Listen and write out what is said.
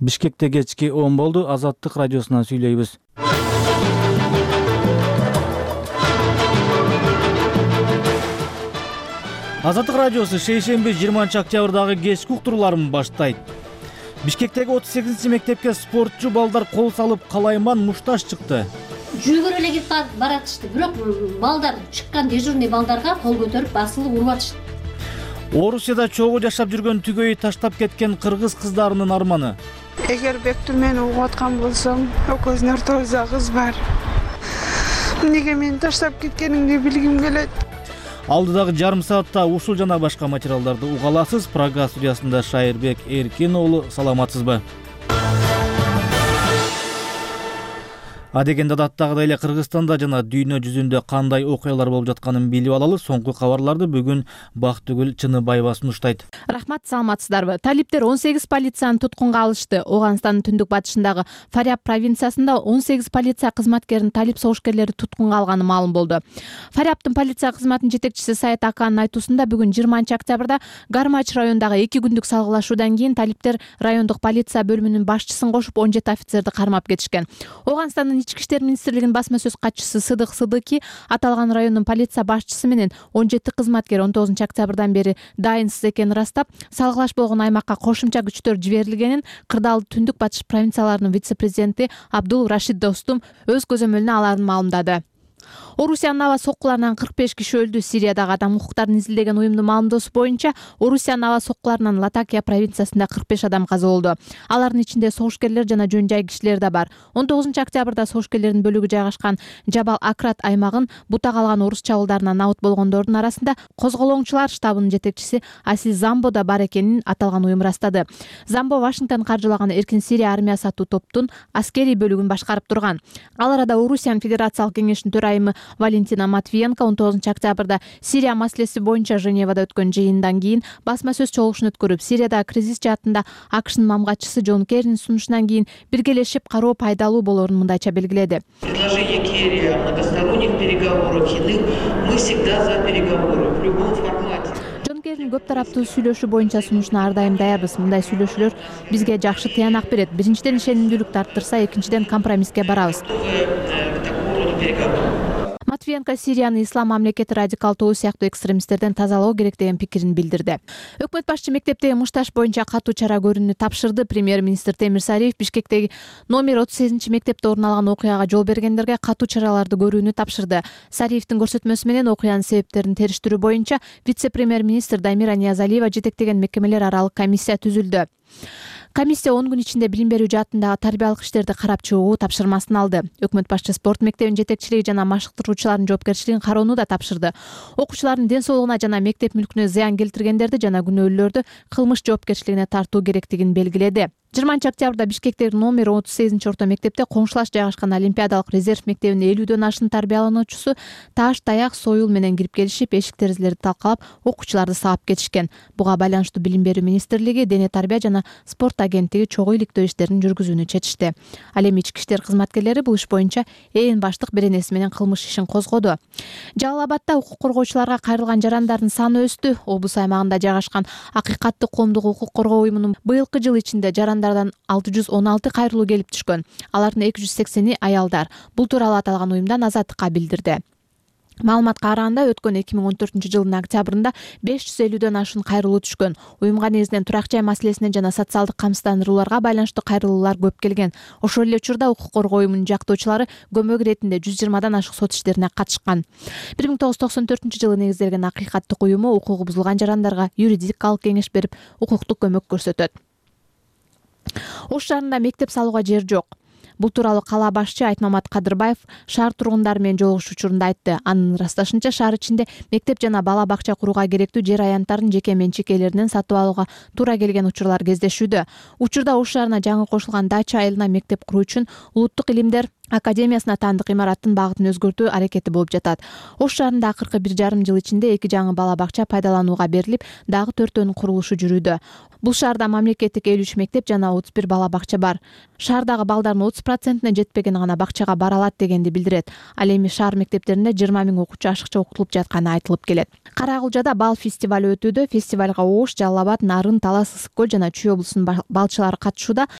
Бишкекте кечки 10 болду. Азаттык радиосунан сүйлөйбүз. Азаттык радиосу шейшемби 20 октябрдагы кечки уктурууларын баштайт. Бишкектеги 38 мектепке спортчу балдар кол салып калайман мушташ чыкты. Жүгүрүп эле кетип баратышты. Бирок балдар чыккан дежурный балдарга кол көтөрүп басылып уруп атышты. Орусияда чогуу жашап жүргөн түгөй таштап кеткен кыргыз кыздарынын арманы. Эгер Бектур мени угуп аткан болсом, экөөбүздүн ортобузда кыз бар. Эмнеге мени таштап кеткениңди билгим келет. Алдыдагы жарым саатта ушул жана башка материалдарды уга аласыз. Прага студиясында Шайырбек Эркин уулу, саламатсызбы? Адегенде адаттагыдай эле Кыргызстанда жана дүйнө жүзүндө кандай окуялар болуп жатканын билип алалы. Соңку кабарларды бүгүн Бактыгүл Чыныбаева сунуштайт. Рахмат, саламатсыздарбы? Талиптер 18 полицияны туткунга алышты. Ооганстандын түндүк батышындагы Фаряб провинциясында 18 полиция кызматкерин талип согушкерлери туткунга алганы маалым болду. Фарябтын полиция кызматынын жетекчиси Сайет Аканын айтуусунда бүгүн 20 октябрда Гармач районундагы 2 күндүк салгылашуудан кийин талиптер райондук полиция бөлүмүнүн башчысын кошуп 17 офицерди кармап кетишкен. Ооганстандын Ички иштер министрлигинин басма сөз катчысы Сыдык Сыдыки аталган райондун полиция башчысы менен 17 кызматкер 19 октябрдан бери дайынсыз экенин ырастап, салгылаш болгон аймакка кошумча күчтөр жиберилгенин Кырдаал түндүк батыш провинцияларынын вице-президенти Абдул Рашид Достум өз көзөмөлүнө аларын маалымдады. Орусиянын аба соккуларынан 45 киши өлдү. Сириядагы адам укуктарын изилдеген уюмдун маалымдоосу боюнча Орусиянын аба соккуларынан Латакия провинциясында 45 адам каза болду. Алардын ичинде согушкерлер жана жөн жай кишилер да бар. 19 октябрда согушкерлердин бөлүгү жайгашкан Жабал Акрат аймагын бута калган орус чабуулдарынан набыт болгондордун арасында козголоңчулар штабынын жетекчиси Асил Замбо да бар экенин аталган уюм ырастады. Замбо Вашингтон каржылаган Эркин Сирия армиясы аттуу топтун аскерий бөлүгүн башкарып турган. Ал арада Орусиянын федерациялык кеңешинин төрайымы Валентина Матвиенко 19 октябрда Сирия маселеси боюнча Женевада өткөн жыйындан кийин басма сөз чогулушун өткөрүп, Сирияда кризис жаатында АКШнын мамгатчысы Джон Керринин сунушунан кийин биргелешип кароо пайдалуу болорун мындайча белгиледи. Предложение Керри о многосторонних переговорах иных, мы всегда за переговоры в любом формате. Джон Керринин көп тараптуу сүйлөшүү боюнча сунушуна ар дайым даярбыз. Мындай сүйлөшүүлөр бизге жакшы тыянак берет. Биринчиден ишенимдүүлүктү арттырса, экинчиден компромисске барабыз. Матвиенко Сириянын ислам мамлекети радикалдуу сыяктуу экстремисттерден тазалоо керек деген пикирин билдирди. Өкмөт башчы мектептеги мушташ боюнча катуу чара көрүүнү тапшырды. Премьер-министр Темир Сариев Бишкектеги номер 38 мектепте орун алган окуяга жол бергендерге катуу чараларды көрүүнү тапшырды. Сариевдин көрсөтмөсү менен окуянын себептерин териштирүү боюнча вице-премьер-министр Дамира Ниязалиева жетектеген мекемелер аралык комиссия түзүлдү. Комиссия 10 күн ичинде билим берүү жаатындагы тарбиялык иштерди карап чыгуу тапшырмасын алды. Өкмөт башчы спорт мектебинин жетекчилиги жана машыктыруучулардын жоопкерчилигин кароону да тапшырды. Окуучулардын ден соолугуна жана мектеп мүлкүнө зыян келтиргендерди жана күнөөлүүлөрдү кылмыш жоопкерчилигине тартуу керектигин белгиледи. 20 октябрда Бишкектеги номер 38 орто мектепте коңшулаш жайгашкан Олимпиадалык резерв мектебинин 50дөн ашык тарбиялануучусу таш, таяк, союл менен кирип келишип, эшик терезелерди талкалап, окуучуларды саап кетишкен. Буга байланыштуу Билим берүү министрлиги, Дене тарбия жана спорт агенттиги чогуу иликтөө иштерин жүргүзүүнү чечишти. Ал эми ички иштер кызматкерлери бул иш боюнча ээн баштык беренеси менен кылмыш ишин козгоду. Жалал-Абадда укук коргоочуларга кайрылган жарандардын саны өстү. Облус аймагында жайгашкан Акыйкатты коомдук укук коргоо уюмунун быйылкы жыл ичинде жарандардан 616 кайрылуу келип түшкөн. Алардын 280-и аялдар. Бул тууралуу аталган уюмдан Азаттыкка билдирди. Маалыматка караганда өткөн 2014-жылдын октябрында 550дөн ашык кайрылуу түшкөн. Уюмга негизинен турак жай маселесине жана социалдык камсыздандырууларга байланыштуу кайрылуулар көп келген. Ошол эле учурда укук коргоо уюмунун жактоочулары көмөк иретинде 120дан ашык сот иштерине катышкан. 1994-жылы негизделген Акыйкаттык уюму укугу бузулган жарандарга юридикалык кеңеш берип, укуктук көмөк көрсөтөт. Ош шаарында мектеп салууга жер жок. Бул тууралуу кала башчы Айтмамат Кадырбаев шаар тургундары менен жолугушуу учурунда айтты. Анын ырасташынча, шаар ичинде мектеп жана бала бакча курууга керектүү жер аянттарын жеке менчик ээлеринен сатып алууга туура келген учурлар кездешүүдө. Учурда Ош шаарына жаңы кошулган Дача айылына мектеп куруу үчүн Улуттук илимдер академиясына таандык имараттын багытын өзгөртүү аракети болуп жатат. Ош шаарында акыркы 1,5 жыл ичинде 2 жаңы бала бакча пайдаланууга берилип, дагы 4төнүн курулушу жүрүүдө. Бул шаарда мамлекеттик 53 мектеп жана 31 бала бакча бар. Шаардагы балдардын 30%-не жетпегени гана бакчага бара алат дегенди билдирет. Ал эми шаар мектептеринде 20 000 окуучу ашыкча окутулуп жатканы айтылып келет. Карагылжада бал фестиваль өтүүдө. Фестивалга Ош, Жалал-Абад, Нарын, Талас, Ысык көл жана Чүй облусунун балчылары катышууда.